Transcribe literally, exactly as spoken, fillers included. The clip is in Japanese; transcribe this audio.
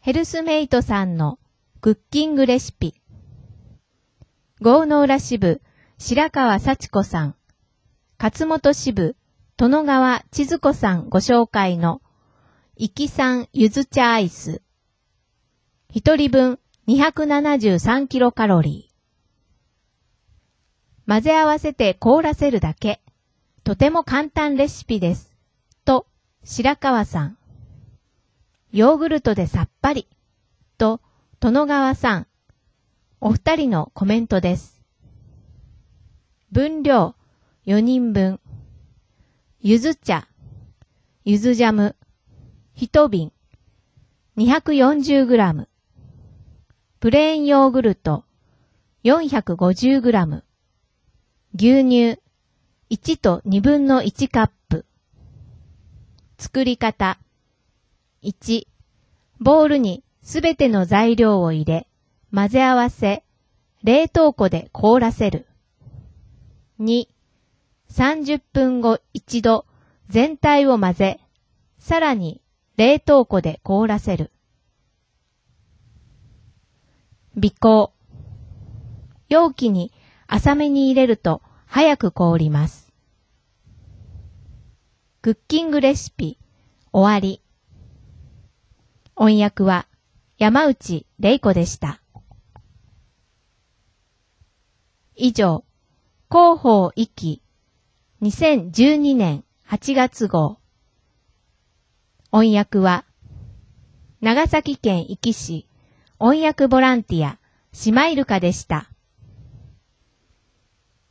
ヘルスメイトさんのクッキングレシピ。郷ノ浦支部白川幸子さん、勝本支部殿川千鶴子さんご紹介のイキ酸ゆず茶アイス。一人分にひゃくななじゅうさんキロカロリー。混ぜ合わせて凍らせるだけ。とても簡単レシピです。と、白川さん。ヨーグルトでさっぱり。と、殿川さん。お二人のコメントです。分量、よにんぶん。ゆず茶、ゆずジャム、いちびん、にひゃくよんじゅうグラム。プレーンヨーグルト、よんひゃくごじゅうグラム。牛乳、いちとにぶんのいちカップ。作り方。いち、ボウルにすべての材料を入れ、混ぜ合わせ、冷凍庫で凍らせる。に、さんじゅっぷんご一度全体を混ぜ、さらに冷凍庫で凍らせる。微凍。容器に浅めに入れると早く凍ります。クッキングレシピ、終わり。音訳は山内玲子でした。以上、広報いきにせんじゅうにねんはちがつ号。音訳は長崎県壱岐市音訳ボランティアシマイルカでした。